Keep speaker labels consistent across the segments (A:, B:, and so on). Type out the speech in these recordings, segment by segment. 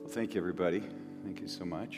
A: Thank you, everybody. Thank you so much.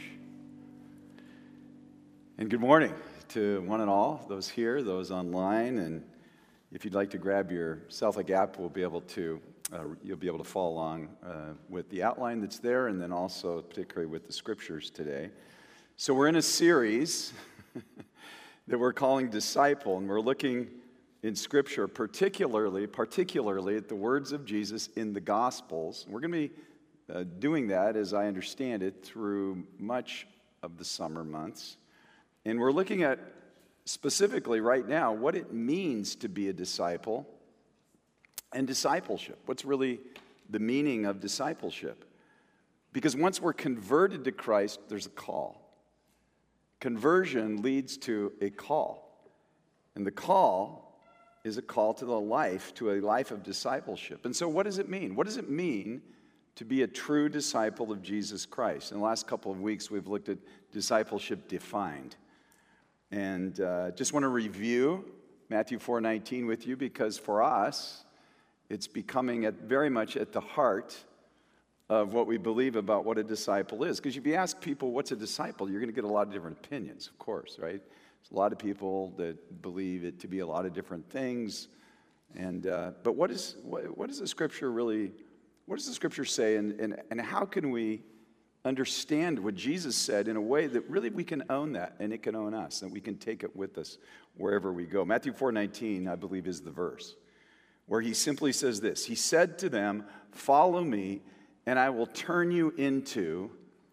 A: And good morning to one and all, those here, those online. And if you'd like to grab your Southlake app, you'll be able to follow along with the outline that's there, and then also particularly with the scriptures today. So we're in a series that we're calling Disciple, and we're looking in Scripture, particularly at the words of Jesus in the Gospels. We're going to be doing that, as I understand it, through much of the summer months. And we're looking at, specifically right now, what it means to be a disciple and discipleship. What's really the meaning of discipleship? Because once we're converted to Christ, there's a call. Conversion leads to a call. And the call is a call to a life of discipleship. And so what does it mean? What does it mean to be a true disciple of Jesus Christ? In the last couple of weeks, we've looked at discipleship defined. And just want to review Matthew 4:19 with you, because for us, it's becoming very much at the heart of what we believe about what a disciple is. Because if you ask people, what's a disciple, you're going to get a lot of different opinions, of course, right? There's a lot of people that believe it to be a lot of different things. And but what does the Scripture really, what does the Scripture say? And how can we understand what Jesus said in a way that really we can own that, and it can own us, and we can take it with us wherever we go? Matthew 4:19, I believe, is the verse where he simply says this. He said to them, "Follow me, and I will turn you into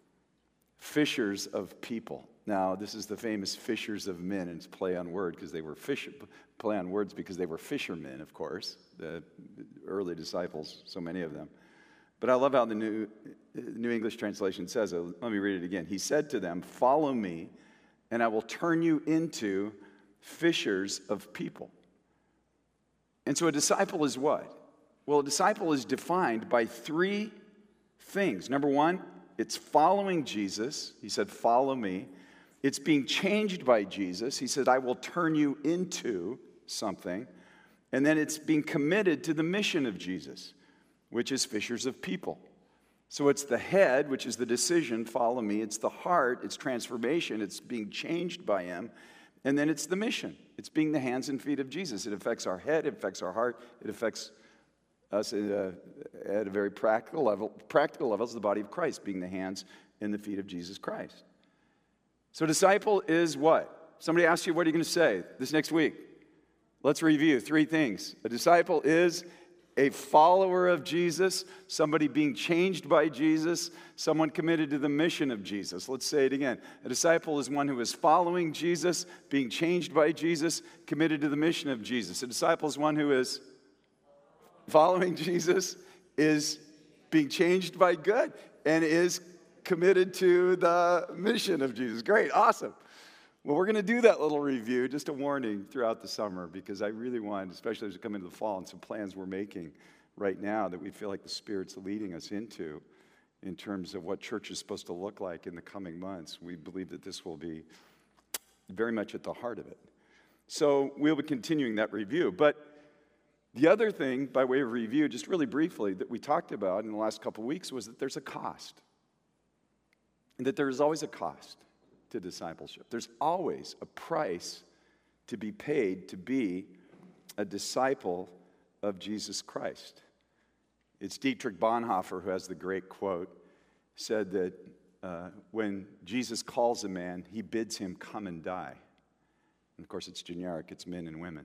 A: fishers of people." Now, this is the famous fishers of men, and it's play on words because they were fishermen, of course, the early disciples, so many of them. But I love how the New English Translation says it. Let me read it again. He said to them, "Follow me, and I will turn you into fishers of people." And so a disciple is what? Well, a disciple is defined by three things. Number one, it's following Jesus. He said, "Follow me." It's being changed by Jesus. He said, "I will turn you into something." And then it's being committed to the mission of Jesus, which is fishers of people. So it's the head, which is the decision, follow me. It's the heart, it's transformation, it's being changed by him. And then it's the mission. It's being the hands and feet of Jesus. It affects our head, it affects our heart, it affects us at a very practical level. Practical level is the body of Christ, being the hands and the feet of Jesus Christ. So disciple is what? Somebody asks you, what are you going to say this next week? Let's review three things. A disciple is a follower of Jesus, somebody being changed by Jesus, someone committed to the mission of Jesus. Let's say it again. A disciple is one who is following Jesus, being changed by Jesus, committed to the mission of Jesus. A disciple is one who is following Jesus, is being changed by God, and is committed to the mission of Jesus. Great, awesome. Well, we're going to do that little review, just a warning, throughout the summer, because I really want, especially as we come into the fall, and some plans we're making right now that we feel like the Spirit's leading us into in terms of what church is supposed to look like in the coming months. We believe that this will be very much at the heart of it. So we'll be continuing that review. But the other thing, by way of review, just really briefly, that we talked about in the last couple of weeks was that there's a cost. And that there is always a cost to discipleship. There's always a price to be paid to be a disciple of Jesus Christ. It's Dietrich Bonhoeffer who has the great quote, said that when Jesus calls a man, he bids him come and die. And of course it's generic, it's men and women.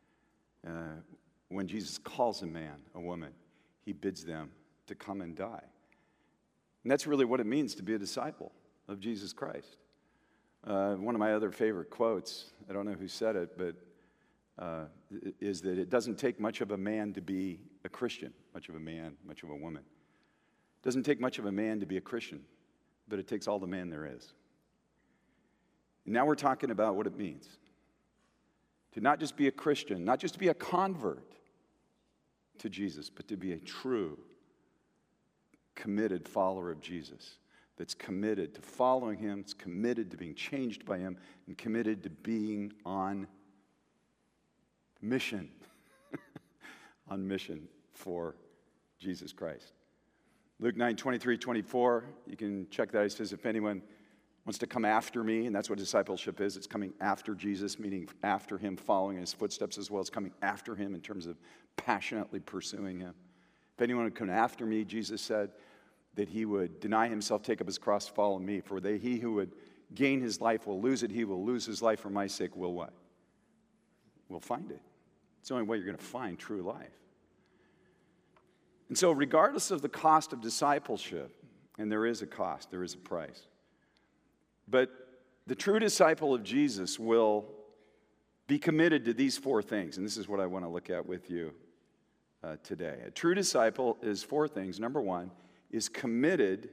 A: When Jesus calls a man, a woman, he bids them to come and die. And that's really what it means to be a disciple of Jesus Christ. One of my other favorite quotes, I don't know who said it, but is that it doesn't take much of a man to be a Christian, much of a man, much of a woman. It doesn't take much of a man to be a Christian, but it takes all the man there is. And now we're talking about what it means to not just be a Christian, not just to be a convert to Jesus, but to be a true, committed follower of Jesus that's committed to following him, it's committed to being changed by him, and committed to being on mission, on mission for Jesus Christ. Luke 9:23-24, you can check that. He says, if anyone wants to come after me, and that's what discipleship is. It's coming after Jesus, meaning after him, following in his footsteps, as well as coming after him in terms of passionately pursuing him. If anyone would come after me, Jesus said that he would deny himself, take up his cross, follow me. For he who would gain his life will lose it. He will lose his life for my sake will what? Will find it. It's the only way you're going to find true life. And so regardless of the cost of discipleship, and there is a cost, there is a price, but the true disciple of Jesus will be committed to these four things, and this is what I want to look at with you today. A true disciple is four things. Number one, is committed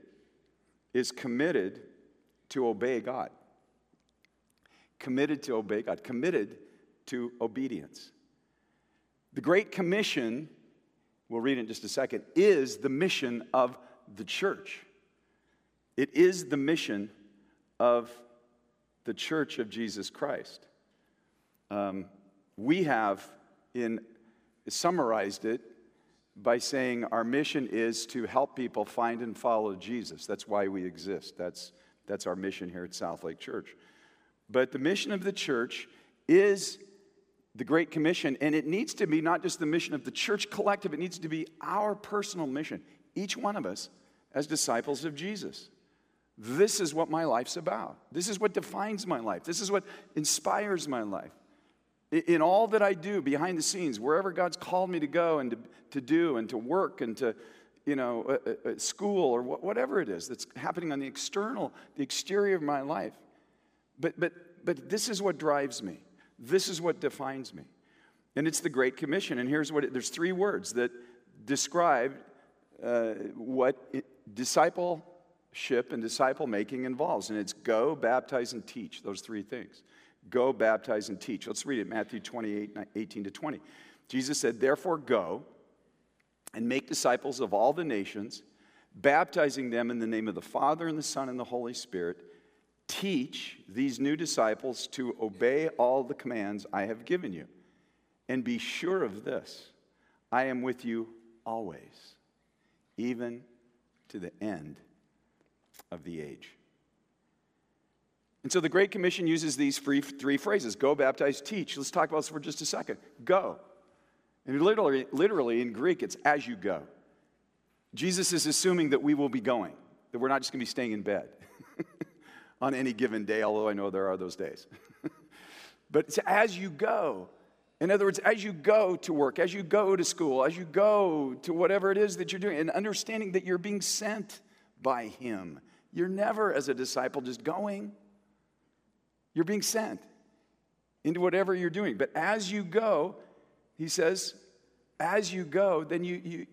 A: to obey God. Committed to obey God. Committed to obedience. The Great Commission, we'll read it in just a second, is the mission of the church. It is the mission of the church of Jesus Christ. We have summarized it by saying our mission is to help people find and follow Jesus. That's why we exist. That's our mission here at Southlake Church. But the mission of the church is the Great Commission, and it needs to be not just the mission of the church collective, it needs to be our personal mission, each one of us as disciples of Jesus. This is what my life's about. This is what defines my life. This is what inspires my life. In all that I do behind the scenes, wherever God's called me to go and to do and to work and to, school or whatever it is that's happening on the exterior of my life. But this is what drives me. This is what defines me. And it's the Great Commission. And there's three words that describe what discipleship and disciple making involves. And it's go, baptize, and teach. Those three things. Go, baptize, and teach. Let's read it, Matthew 28:18-20. Jesus said, therefore go and make disciples of all the nations, baptizing them in the name of the Father and the Son and the Holy Spirit. Teach these new disciples to obey all the commands I have given you. And be sure of this, I am with you always, even to the end of the age. And so the Great Commission uses these three phrases, go, baptize, teach. Let's talk about this for just a second. Go. And literally in Greek, it's as you go. Jesus is assuming that we will be going, that we're not just going to be staying in bed on any given day, although I know there are those days. But it's as you go. In other words, as you go to work, as you go to school, as you go to whatever it is that you're doing, and understanding that you're being sent by him. You're never, as a disciple, just going. You're being sent into whatever you're doing. But as you go, he says, as you go, then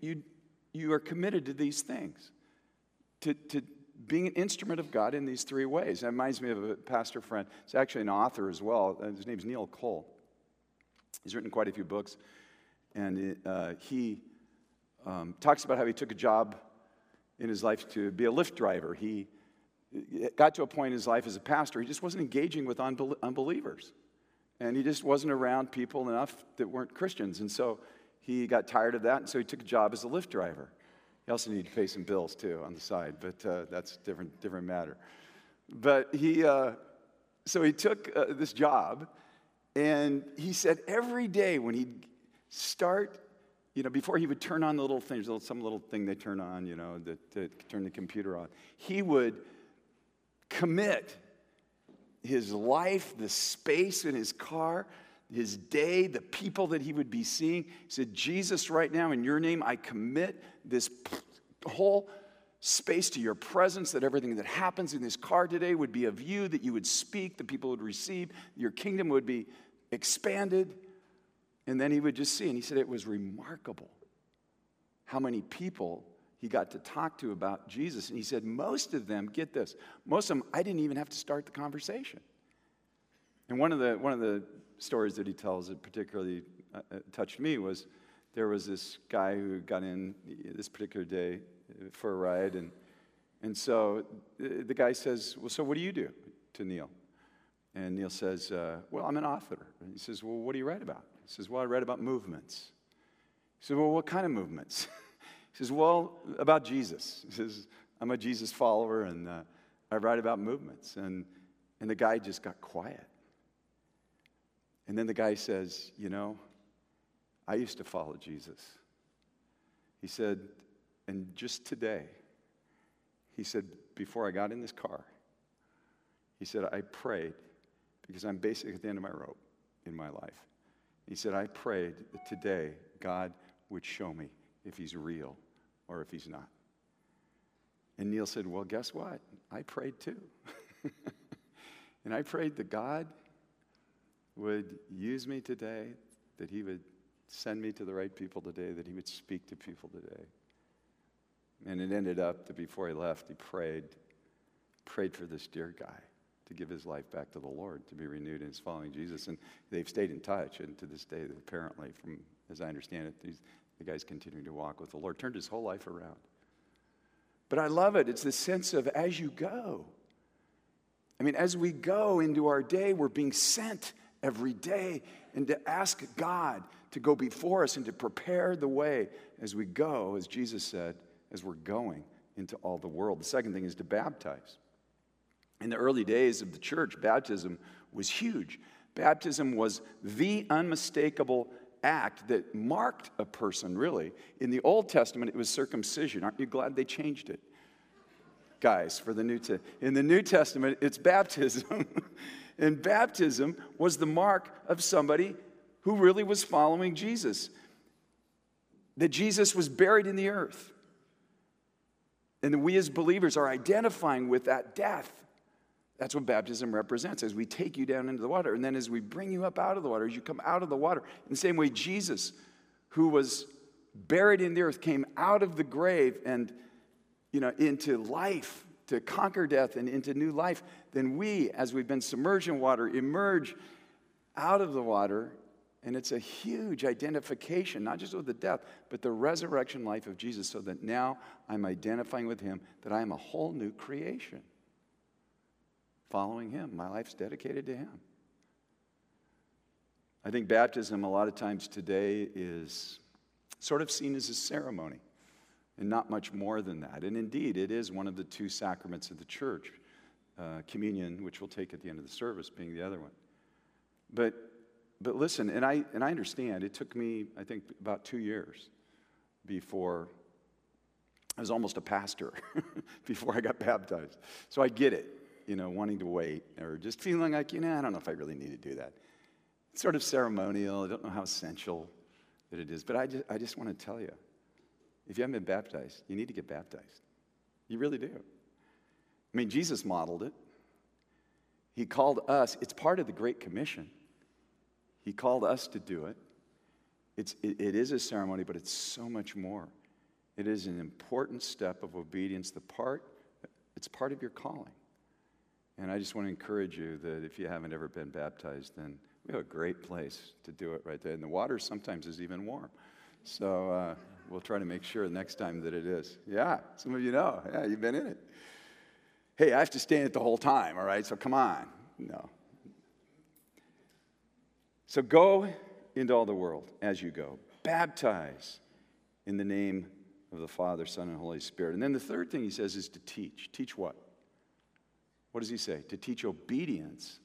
A: you are committed to these things, to being an instrument of God in these three ways. That reminds me of a pastor friend. He's actually an author as well. His name's Neil Cole. He's written quite a few books, and he talks about how he took a job in his life to be a Lyft driver. He got to a point in his life as a pastor, he just wasn't engaging with unbelievers. And he just wasn't around people enough that weren't Christians. And so he got tired of that, and so he took a job as a Lyft driver. He also needed to pay some bills, too, on the side, but that's a different matter. But so he took this job, and he said every day when he'd start, before he would turn on the little thing, there's some little thing they turn on, that turn the computer on, he would commit his life, the space in his car, his day, the people that he would be seeing. He said, Jesus, right now, in your name, I commit this whole space to your presence, that everything that happens in this car today would be of you, that you would speak, the people would receive, your kingdom would be expanded. And then he would just see, and he said it was remarkable how many people he got to talk to about Jesus. And he said, most of them, get this, most of them, I didn't even have to start the conversation. And one of the stories that he tells that particularly touched me was there was this guy who got in this particular day for a ride. And so the guy says, well, so what do you do, to Neil? And Neil says, well, I'm an author. And he says, well, what do you write about? He says, well, I write about movements. He said, well, what kind of movements? He says, well, about Jesus. He says, I'm a Jesus follower, and I write about movements. And the guy just got quiet. And then the guy says, I used to follow Jesus. He said, and just today, he said, before I got in this car, he said, I prayed, because I'm basically at the end of my rope in my life. He said, I prayed that today God would show me if he's real or if he's not. And Neil said, well, guess what? I prayed too. And I prayed that God would use me today, that he would send me to the right people today, that he would speak to people today. And it ended up that before he left, he prayed for this dear guy to give his life back to the Lord, to be renewed in his following Jesus. And they've stayed in touch, and to this day, apparently, from as I understand it, the guy's continuing to walk with the Lord, turned his whole life around. But I love it. It's the sense of as you go. I mean, as we go into our day, we're being sent every day, and to ask God to go before us and to prepare the way as we go, as Jesus said, as we're going into all the world. The second thing is to baptize. In the early days of the church, baptism was huge. Baptism was the unmistakable act that marked a person, really. In the Old Testament, it was circumcision. Aren't you glad they changed it? Guys, for the in the New Testament, it's baptism. And baptism was the mark of somebody who really was following Jesus. That Jesus was buried in the earth. And that we as believers are identifying with that death. That's what baptism represents, as we take you down into the water. And then as we bring you up out of the water, as you come out of the water, in the same way Jesus, who was buried in the earth, came out of the grave and, into life, to conquer death and into new life, then we, as we've been submerged in water, emerge out of the water. And it's a huge identification, not just with the death, but the resurrection life of Jesus, so that now I'm identifying with him, that I am a whole new creation. Following him. My life's dedicated to him. I think baptism a lot of times today is sort of seen as a ceremony and not much more than that. And indeed, it is one of the two sacraments of the church, communion, which we'll take at the end of the service, being the other one. But listen, and I understand, it took me, I think, about 2 years before I was almost a pastor before I got baptized. So I get it. Wanting to wait or just feeling like, I don't know if I really need to do that. It's sort of ceremonial. I don't know how essential that it is. But I just want to tell you, if you haven't been baptized, you need to get baptized. You really do. I mean, Jesus modeled it. He called us. It's part of the Great Commission. He called us to do it. It is a ceremony, but it's so much more. It is an important step of obedience. It's part of your calling. And I just want to encourage you that if you haven't ever been baptized, then we have a great place to do it right there. And the water sometimes is even warm. So we'll try to make sure the next time that it is. Yeah, some of you know. Yeah, you've been in it. Hey, I have to stay in it the whole time, all right? So come on. No. So go into all the world as you go. Baptize in the name of the Father, Son, and Holy Spirit. And then the third thing he says is to teach. Teach what? What does he say? To teach obedience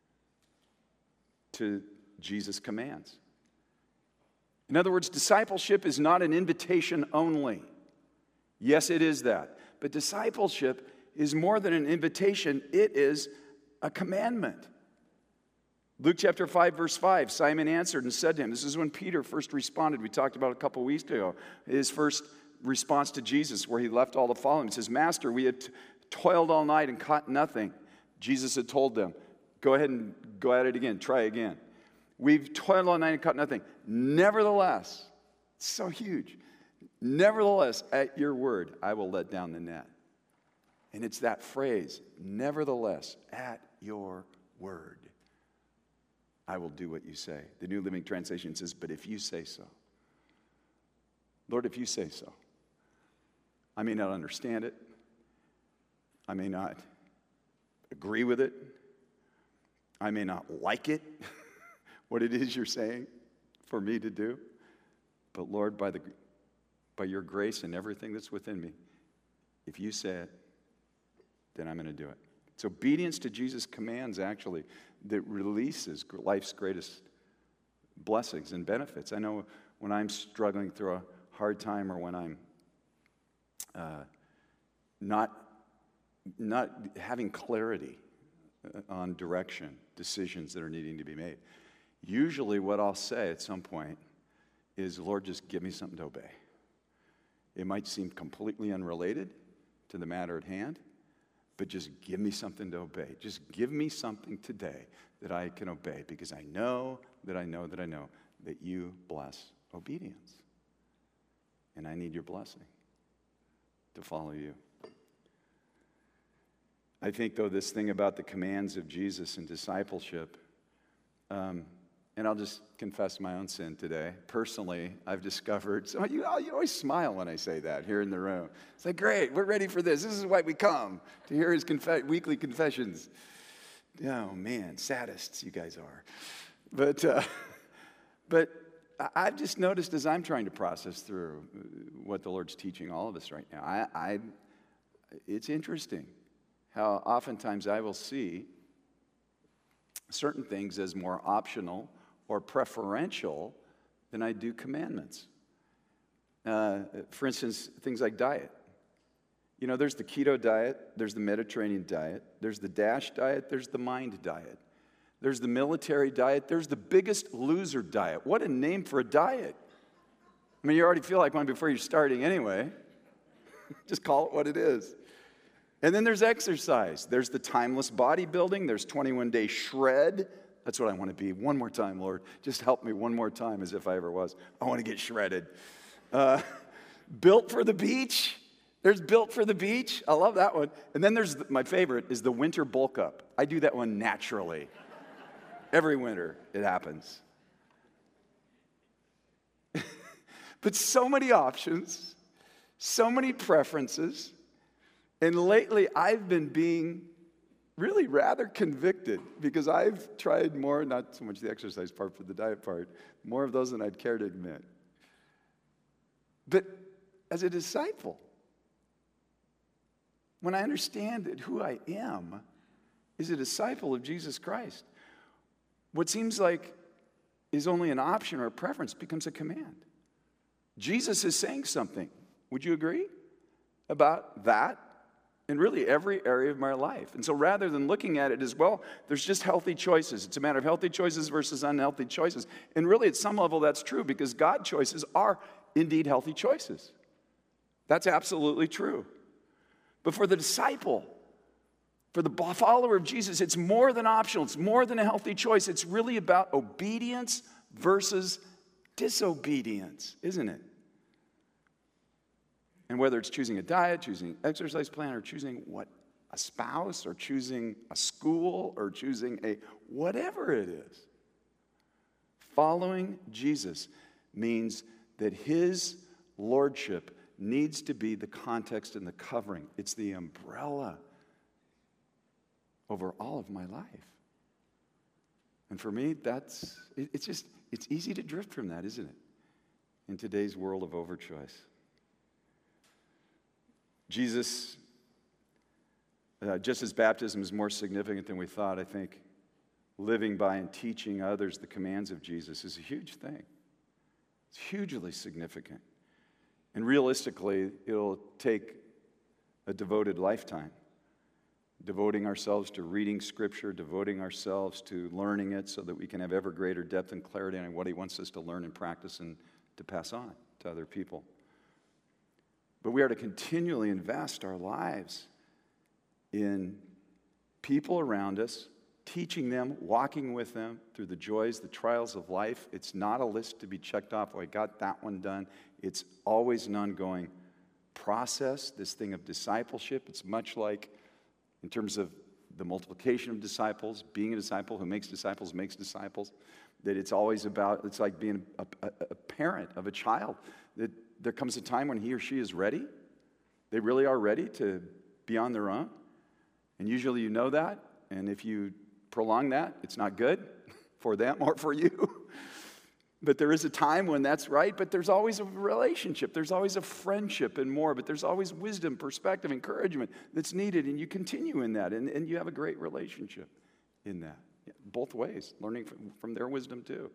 A: to Jesus' commands. In other words, discipleship is not an invitation only. Yes, it is that. But discipleship is more than an invitation. It is a commandment. Luke chapter 5, verse 5, Simon answered and said to him, this is when Peter first responded. We talked about it a couple weeks ago. His first response to Jesus, where he left all to follow him. He says, Master, we had toiled all night and caught nothing. Jesus had told them, go ahead and go at it again. Try again. We've toiled all night and caught nothing. Nevertheless, it's so huge. Nevertheless, at your word, I will let down the net. And it's that phrase, nevertheless, at your word, I will do what you say. The New Living Translation says, but if you say so. Lord, if you say so. I may not understand it. I may not agree with it. I may not like it, what it is you're saying for me to do. But Lord, by the by your grace and everything that's within me. If you say it, then I'm going to do it. It's obedience to Jesus' commands, actually, that releases life's greatest blessings and benefits. I know when I'm struggling through a hard time, or when I'm not having clarity on direction, decisions that are needing to be made, usually what I'll say at some point is, Lord, just give me something to obey. It might seem completely unrelated to the matter at hand, but just give me something to obey. Just give me something today that I can obey, because I know that you bless obedience. And I need your blessing to follow you. I think, though, this thing about the commands of Jesus and discipleship, and I'll just confess my own sin today. Personally, I've discovered, so you always smile when I say that here in the room. It's like, great, we're ready for this. This is why we come, to hear his weekly confessions. Oh, man, sadists you guys are. But I've just noticed, as I'm trying to process through what the Lord's teaching all of us right now, it's interesting how oftentimes I will see certain things as more optional or preferential than I do commandments. For instance, things like diet. You know, there's the keto diet, there's the Mediterranean diet, there's the DASH diet, there's the MIND diet. There's the military diet, there's the Biggest Loser diet. What a name for a diet. I mean, you already feel like one before you're starting anyway. Just call it what it is. And then there's exercise. There's the timeless bodybuilding. There's 21-day shred. That's what I want to be. One more time, Lord. Just help me one more time, as if I ever was. I want to get shredded. Built for the beach. There's Built for the Beach. I love that one. And then there's my favorite is the winter bulk up. I do that one naturally. Every winter it happens. But so many options, so many preferences. And lately I've been being really rather convicted, because I've tried more, not so much the exercise part, but the diet part, more of those than I'd care to admit. But as a disciple, when I understand that who I am is a disciple of Jesus Christ, what seems like is only an option or a preference becomes a command. Jesus is saying something. Would you agree about that? In really every area of my life. And so rather than looking at it as, well, there's just healthy choices. It's a matter of healthy choices versus unhealthy choices. And really at some level that's true, because God's choices are indeed healthy choices. That's absolutely true. But for the disciple, for the follower of Jesus, it's more than optional. It's more than a healthy choice. It's really about obedience versus disobedience, isn't it? And whether it's choosing a diet, choosing an exercise plan, or choosing a spouse, or choosing a school, or choosing whatever it is, following Jesus means that his lordship needs to be the context and the covering. It's the umbrella over all of my life. And for me, it's easy to drift from that, isn't it? In today's world of overchoice. Jesus, just as baptism is more significant than we thought, I think living by and teaching others the commands of Jesus is a huge thing. It's hugely significant. And realistically, it'll take a devoted lifetime, devoting ourselves to reading Scripture, devoting ourselves to learning it so that we can have ever greater depth and clarity on what he wants us to learn and practice and to pass on to other people. But we are to continually invest our lives in people around us, teaching them, walking with them through the joys, the trials of life. It's not a list to be checked off. Oh, I got that one done. It's always an ongoing process, this thing of discipleship. It's much like, in terms of the multiplication of disciples, being a disciple who makes disciples, that it's always about, it's like being a parent of a child, that there comes a time when he or she is ready. They really are ready to be on their own. And usually you know that. And if you prolong that, it's not good for them or for you. But there is a time when that's right, but there's always a relationship. There's always a friendship and more, but there's always wisdom, perspective, encouragement that's needed, and you continue in that, and you have a great relationship in that. Yeah, both ways, learning from their wisdom too.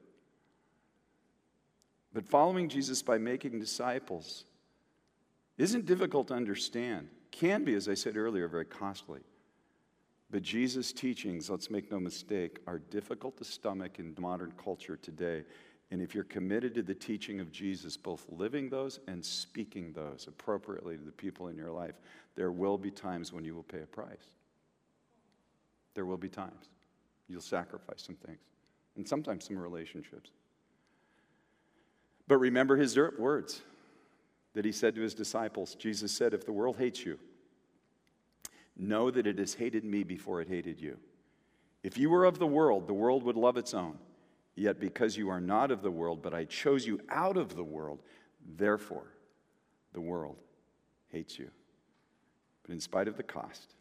A: But following Jesus by making disciples isn't difficult to understand. Can be, as I said earlier, very costly. But Jesus' teachings, let's make no mistake, are difficult to stomach in modern culture today. And if you're committed to the teaching of Jesus, both living those and speaking those appropriately to the people in your life, there will be times when you will pay a price. There will be times. You'll sacrifice some things, and sometimes some relationships. But remember his words that he said to his disciples. Jesus said, if the world hates you, know that it has hated me before it hated you. If you were of the world would love its own. Yet because you are not of the world, but I chose you out of the world, therefore the world hates you. But in spite of the cost,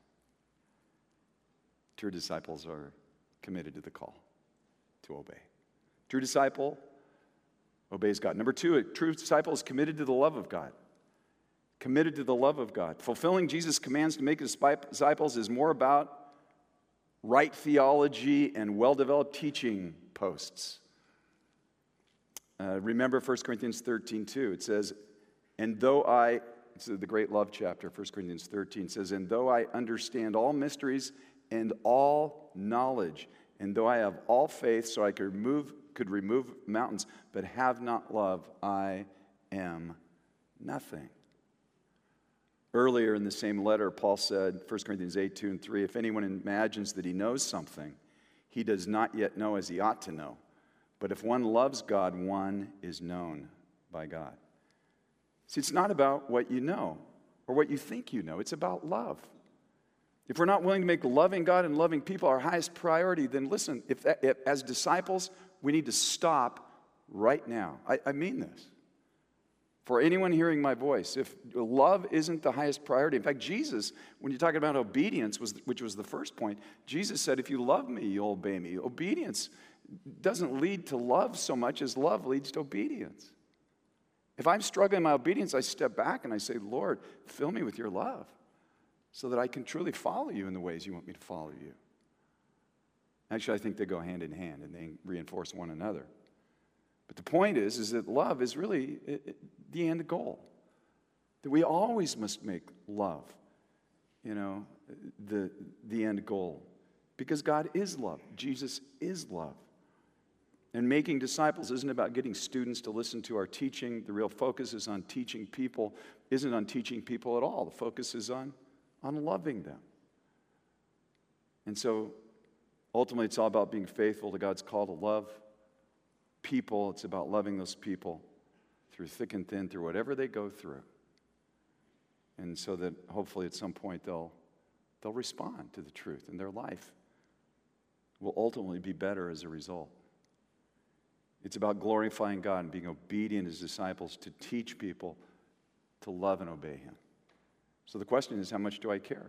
A: true disciples are committed to the call to obey. True disciple obeys God. Number two, a true disciple is committed to the love of God. Committed to the love of God. Fulfilling Jesus' commands to make disciples is more about right theology and well-developed teaching posts. Remember 1 Corinthians 13:2. It says, it's the great love chapter, 1 Corinthians 13, says, and though I understand all mysteries and all knowledge, and though I have all faith so I could remove mountains, but have not love, I am nothing. Earlier in the same letter, Paul said, 1 Corinthians 8:2-3, if anyone imagines that he knows something, he does not yet know as he ought to know. But if one loves God, one is known by God. See, it's not about what you know or what you think you know. It's about love. If we're not willing to make loving God and loving people our highest priority, then listen, if as disciples, we need to stop right now. I mean this. For anyone hearing my voice, if love isn't the highest priority, in fact, Jesus, when you're talking about obedience, which was the first point, Jesus said, if you love me, you'll obey me. Obedience doesn't lead to love so much as love leads to obedience. If I'm struggling in my obedience, I step back and I say, Lord, fill me with your love so that I can truly follow you in the ways you want me to follow you. Actually, I think they go hand in hand and they reinforce one another. But the point is that love is really the end goal. That we always must make love, the end goal. Because God is love. Jesus is love. And making disciples isn't about getting students to listen to our teaching. The real focus is on teaching people, isn't on teaching people at all. The focus is on loving them. And so, ultimately, it's all about being faithful to God's call to love people. It's about loving those people through thick and thin, through whatever they go through. And so that hopefully at some point they'll respond to the truth, and their life will ultimately be better as a result. It's about glorifying God and being obedient as disciples to teach people to love and obey him. So the question is, how much do I care?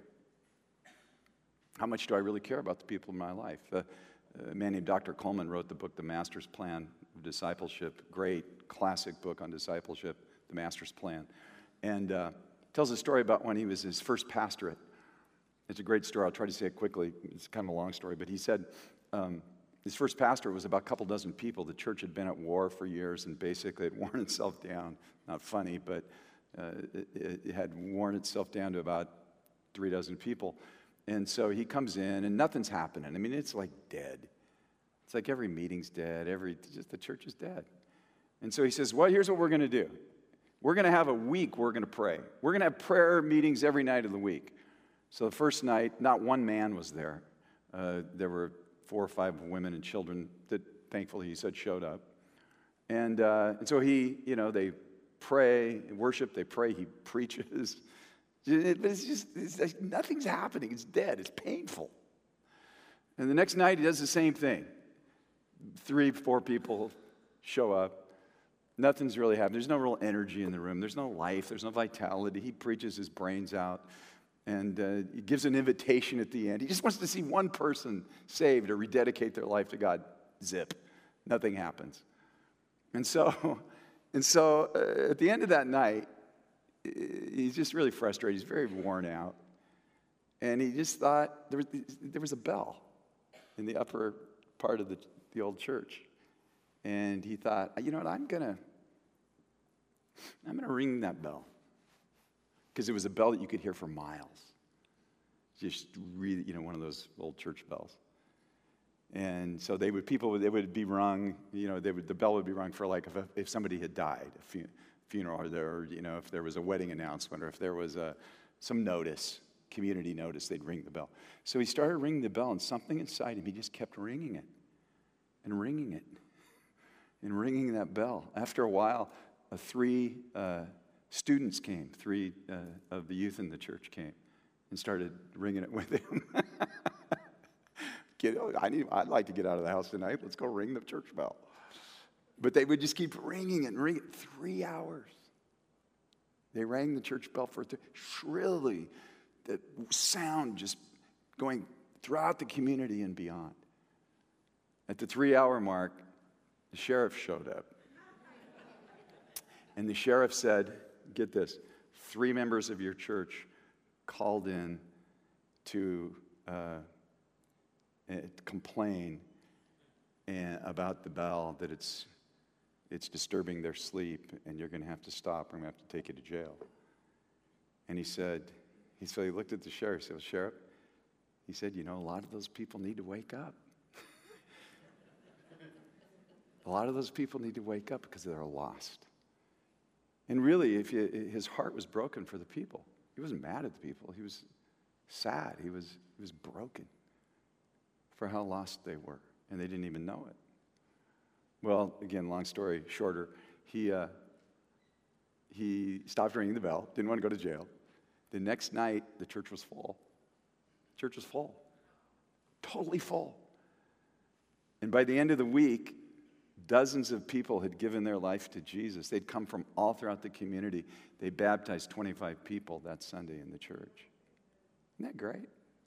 A: How much do I really care about the people in my life? A man named Dr. Coleman wrote the book, The Master's Plan of Discipleship. Great classic book on discipleship, The Master's Plan. And tells a story about when he was his first pastorate. It's a great story. I'll try to say it quickly. It's kind of a long story. But he said his first pastorate was about a couple dozen people. The church had been at war for years and basically had worn itself down. Not funny, but it had worn itself down to about 3 dozen people. And so he comes in, and nothing's happening. I mean, it's like dead. It's like every meeting's dead. The church is dead. And so he says, well, here's what we're going to do. We're going to have a week we're going to pray. We're going to have prayer meetings every night of the week. So the first night, not one man was there. There were 4 or 5 women and children that, thankfully, he said, showed up. And so they pray, worship, they pray, he preaches. It's nothing's happening. It's dead. It's painful. And the next night, he does the same thing. 3, 4 people show up. Nothing's really happening. There's no real energy in the room. There's no life. There's no vitality. He preaches his brains out. And he gives an invitation at the end. He just wants to see one person saved or rededicate their life to God. Zip. Nothing happens. And so, at the end of that night, he's just really frustrated. He's very worn out. And he just thought there was a bell in the upper part of the old church. And he thought, you know what, I'm gonna ring that bell. Because it was a bell that you could hear for miles. Just really, one of those old church bells. And so they would be rung, the bell would be rung for like if somebody had died, a funeral, or if there was a wedding announcement, or if there was some notice, community notice, they'd ring the bell. So he started ringing the bell, and something inside him, he just kept ringing it, and ringing it, and ringing that bell. After a while, three students came, three of the youth in the church came, and started ringing it with him. I'd like to get out of the house tonight. Let's go ring the church bell. But they would just keep ringing it and ringing it. 3 hours. They rang the church bell for shrilly, the sound just going throughout the community and beyond. At the 3-hour mark, the sheriff showed up. And the sheriff said, get this, 3 members of your church called in to complain about the bell, that it's disturbing their sleep, and you're going to have to stop, or I'm going to have to take you to jail. And he looked at the sheriff and said, Sheriff, he said, a lot of those people need to wake up. A lot of those people need to wake up because they're lost. And really, his heart was broken for the people. He wasn't mad at the people. He was sad. He was broken for how lost they were, and they didn't even know it. Well, again, long story shorter, he stopped ringing the bell, didn't want to go to jail. The next night, the church was full. Church was full. Totally full. And by the end of the week, dozens of people had given their life to Jesus. They'd come from all throughout the community. They baptized 25 people that Sunday in the church. Isn't that great?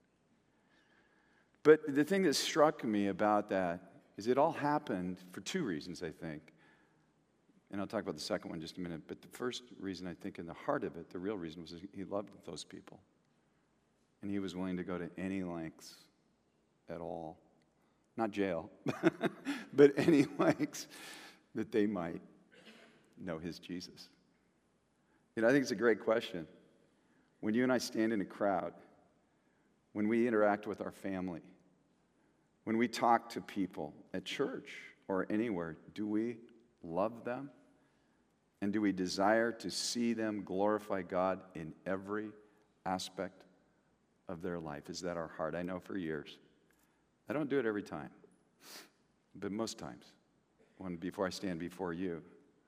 A: But the thing that struck me about that is it all happened for 2 reasons, I think. And I'll talk about the second one in just a minute. But the first reason, I think, in the heart of it, the real reason, was he loved those people. And he was willing to go to any lengths at all. Not jail, but any lengths that they might know his Jesus. I think it's a great question. When you and I stand in a crowd, when we interact with our family, when we talk to people at church or anywhere, do we love them? And do we desire to see them glorify God in every aspect of their life? Is that our heart? I know for years. I don't do it every time, but most times, before I stand before you,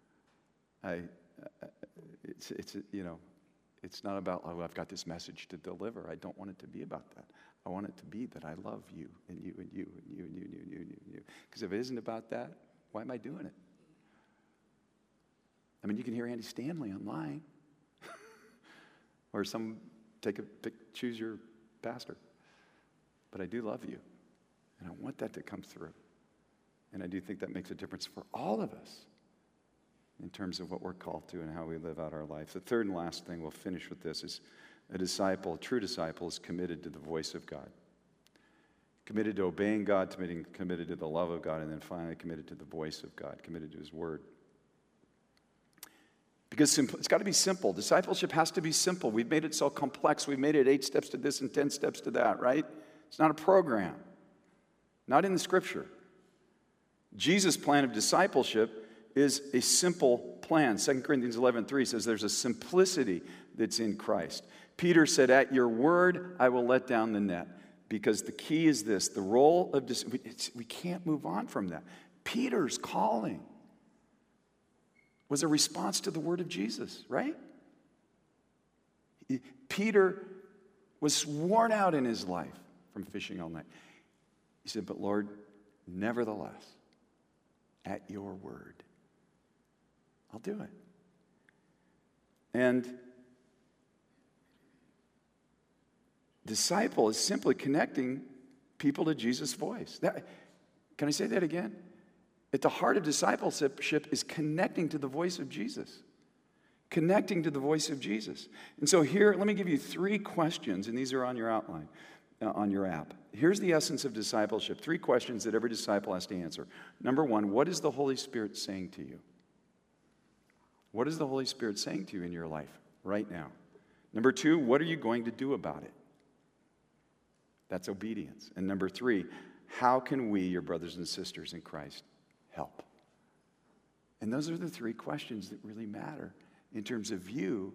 A: it's not about, I've got this message to deliver. I don't want it to be about that. I want it to be that I love you and you and you and you and you and you and you and you and you. Because if it isn't about that, why am I doing it? I mean, you can hear Andy Stanley online, or choose your pastor. But I do love you. And I want that to come through. And I do think that makes a difference for all of us in terms of what we're called to and how we live out our life. The third and last thing, we'll finish with this, is a true disciple is committed to the voice of God. Committed to obeying God, committed to the love of God, and then finally committed to the voice of God, committed to his word. Because it's got to be simple. Discipleship has to be simple. We've made it so complex. We've made it 8 steps to this and 10 steps to that, right? It's not a program. Not in the scripture. Jesus' plan of discipleship is a simple plan. 2 Corinthians 11:3 says there's a simplicity that's in Christ. Peter said, at your word, I will let down the net. Because the key is this, the role of we can't move on from that. Peter's calling was a response to the word of Jesus, right? Peter was worn out in his life from fishing all night. He said, but Lord, nevertheless, at your word, I'll do it. And disciple is simply connecting people to Jesus' voice. Can I say that again? At the heart of discipleship is connecting to the voice of Jesus. Connecting to the voice of Jesus. And so here, let me give you 3 questions, and these are on your outline, on your app. Here's the essence of discipleship. 3 questions that every disciple has to answer. Number 1, what is the Holy Spirit saying to you? What is the Holy Spirit saying to you in your life right now? Number 2, what are you going to do about it? That's obedience. And number 3, how can we, your brothers and sisters in Christ, help? And those are the 3 questions that really matter in terms of you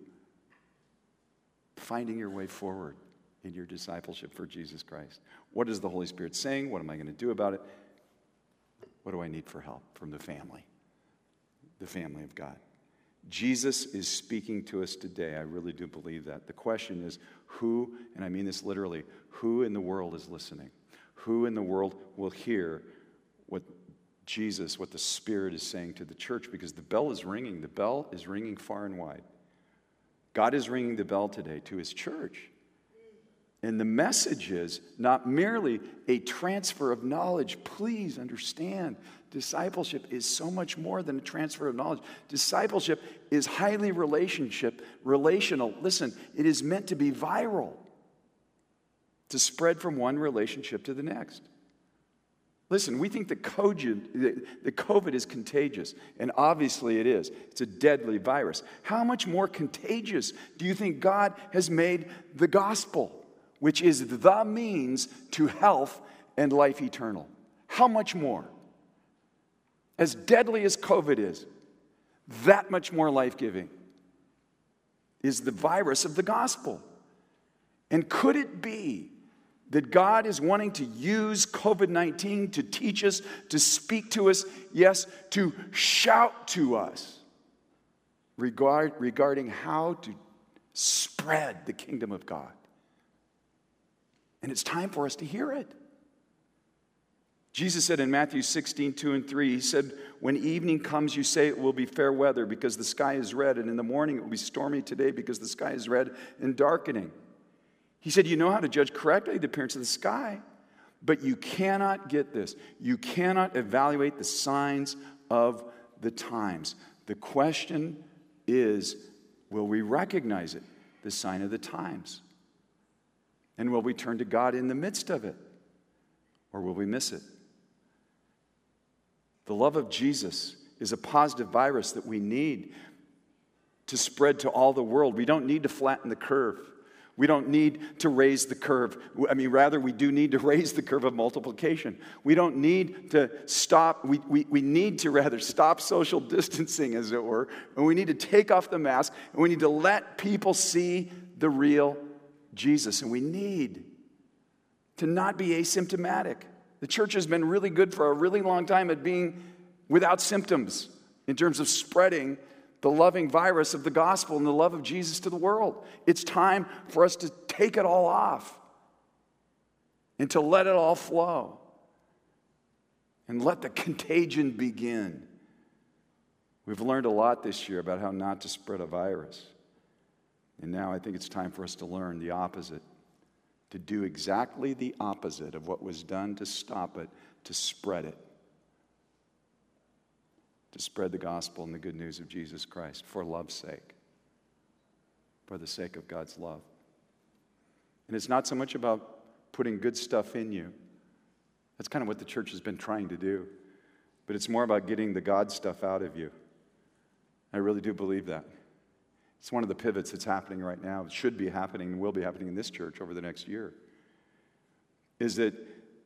A: finding your way forward in your discipleship for Jesus Christ. What is the Holy Spirit saying? What am I going to do about it? What do I need for help from the family of God? Jesus is speaking to us today. I really do believe that. The question is who, and I mean this literally, who in the world is listening? Who in the world will hear what Jesus, what the Spirit is saying to the church? Because the bell is ringing. The bell is ringing far and wide. God is ringing the bell today to his church. And the message is not merely a transfer of knowledge. Please understand, discipleship is so much more than a transfer of knowledge. Discipleship is highly relational. Listen, it is meant to be viral, to spread from one relationship to the next. Listen, we think that COVID is contagious, and obviously it is. It's a deadly virus. How much more contagious do you think God has made the gospel, which is the means to health and life eternal? How much more? As deadly as COVID is, that much more life-giving is the virus of the gospel. And could it be that God is wanting to use COVID-19 to teach us, to speak to us, yes, to shout to us regarding how to spread the kingdom of God? And it's time for us to hear it. Jesus said in Matthew 16:2-3, he said, when evening comes, you say it will be fair weather because the sky is red, and in the morning it will be stormy today because the sky is red and darkening. He said, you know how to judge correctly the appearance of the sky, but you cannot get this. You cannot evaluate the signs of the times. The question is, will we recognize it, the sign of the times? And will we turn to God in the midst of it? Or will we miss it? The love of Jesus is a positive virus that we need to spread to all the world. We don't need to flatten the curve. We don't need to raise the curve. Rather, we do need to raise the curve of multiplication. We don't need to stop. We need to rather stop social distancing, as it were. And we need to take off the mask. And we need to let people see the real Jesus. And we need to not be asymptomatic. The church has been really good for a really long time at being without symptoms in terms of spreading the loving virus of the gospel and the love of Jesus to the world. It's time for us to take it all off and to let it all flow and let the contagion begin. We've learned a lot this year about how not to spread a virus. And now I think it's time for us to learn the opposite, to do exactly the opposite of what was done to stop it, to spread it. To spread the gospel and the good news of Jesus Christ for love's sake, for the sake of God's love. And it's not so much about putting good stuff in you. That's kind of what the church has been trying to do. But it's more about getting the God stuff out of you. I really do believe that. It's one of the pivots that's happening right now. It should be happening and will be happening in this church over the next year. Is that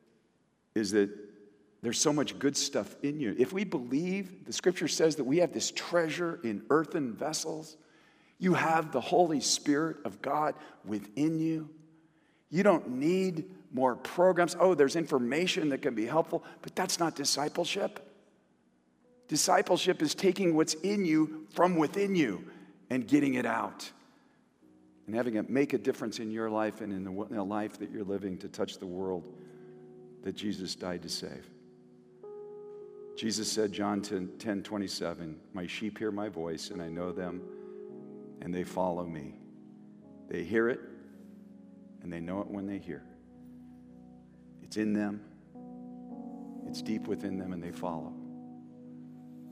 A: there's so much good stuff in you. If we believe, the scripture says that we have this treasure in earthen vessels. You have the Holy Spirit of God within you. You don't need more programs. Oh, there's information that can be helpful, but that's not discipleship. Discipleship is taking what's in you from within you and getting it out and having it make a difference in your life and in the life that you're living to touch the world that Jesus died to save. Jesus said, John 10:27, my sheep hear my voice, and I know them, and they follow me. They hear it, and they know it when they hear. It's in them. It's deep within them, and they follow.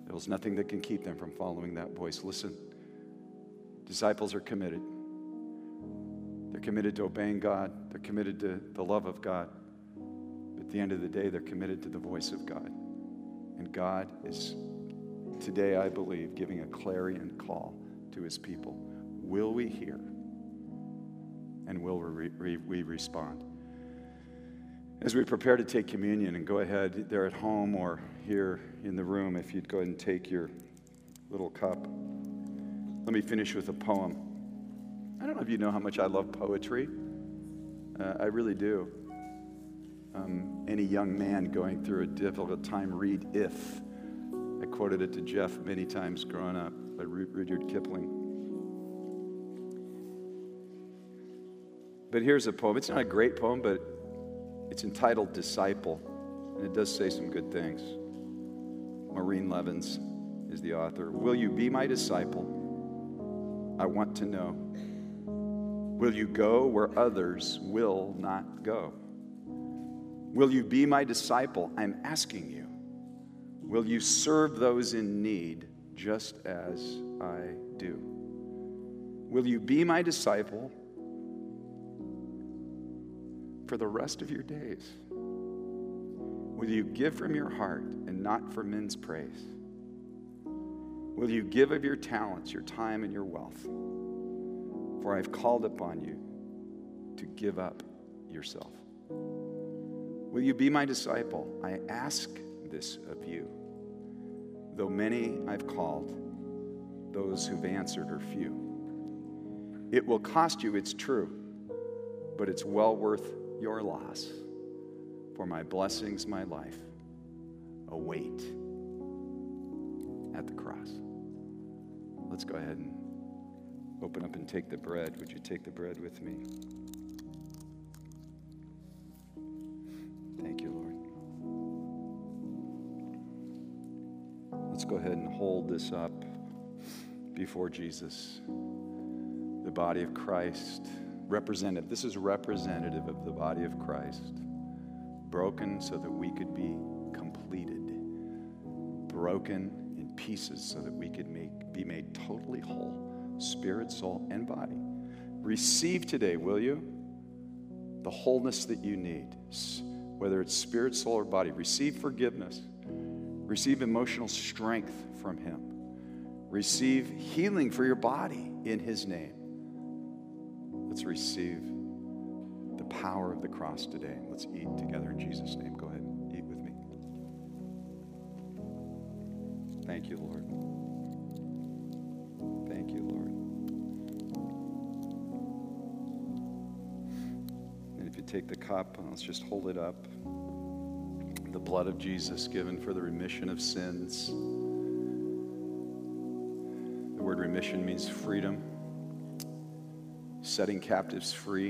A: There was nothing that can keep them from following that voice. Listen, disciples are committed. They're committed to obeying God. They're committed to the love of God. But at the end of the day, they're committed to the voice of God. And God is, today, I believe, giving a clarion call to his people. Will we hear? And will we respond? As we prepare to take communion, and go ahead there at home or here in the room, if you'd go ahead and take your little cup. Let me finish with a poem. I don't know if you know how much I love poetry. I really do. Any young man going through a difficult time, read If. I quoted it to Jeff many times growing up by Rudyard Kipling. But here's a poem. It's not a great poem, but it's entitled Disciple, and it does say some good things. Maureen Levins is the author. Will you be my disciple? I want to know. Will you go where others will not go? Will you be my disciple? I'm asking you. Will you serve those in need just as I do? Will you be my disciple for the rest of your days? Will you give from your heart and not for men's praise? Will you give of your talents, your time, and your wealth? For I've called upon you to give up yourself. Will you be my disciple? I ask this of you. Though many I've called, those who've answered are few. It will cost you, it's true, but it's well worth your loss. For my blessings, my life, await at the cross. Let's go ahead and open up and take the bread. Would you take the bread with me? Thank you, Lord. Let's go ahead and hold this up before Jesus. The body of Christ, representative. This is representative of the body of Christ. Broken so that we could be completed. Broken in pieces so that we could be made totally whole. Spirit, soul, and body. Receive today, will you? The wholeness that you need. Whether it's spirit, soul, or body. Receive forgiveness. Receive emotional strength from him. Receive healing for your body in his name. Let's receive the power of the cross today. Let's eat together in Jesus' name. Go ahead and eat with me. Thank you, Lord. Thank you, Lord. And if you take the cup, let's just hold it up. The blood of Jesus given for the remission of sins. The word remission means freedom. Setting captives free.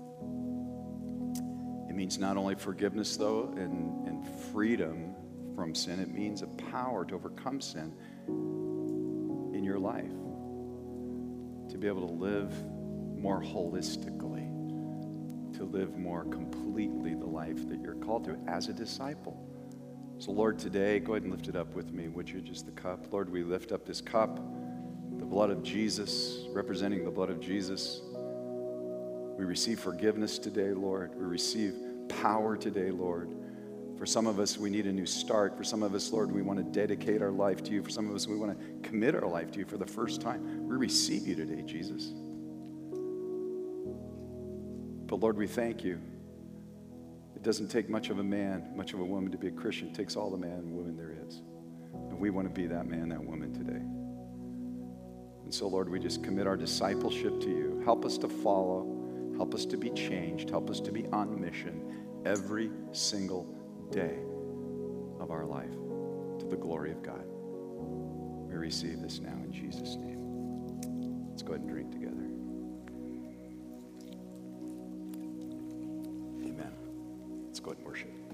A: It means not only forgiveness, though, and freedom from sin. It means a power to overcome sin in your life. To be able to live more holistically. To live more completely the life that you're called to as a disciple. So, Lord, today, go ahead and lift it up with me, would you? Just the cup. Lord, we lift up this cup. The blood of Jesus, representing the blood of Jesus. We receive forgiveness today, Lord. We receive power today, Lord. For some of us, we need a new start. For some of us, Lord, we want to dedicate our life to you. For some of us, we want to commit our life to you for the first time. We receive you today, Jesus. But Lord, we thank you. It doesn't take much of a man, much of a woman to be a Christian. It takes all the man and woman there is. And we want to be that man, that woman today. And so, Lord, we just commit our discipleship to you. Help us to follow. Help us to be changed. Help us to be on mission every single day of our life to the glory of God. We receive this now in Jesus' name. Let's go ahead and drink together. Amen. Let's go ahead and worship.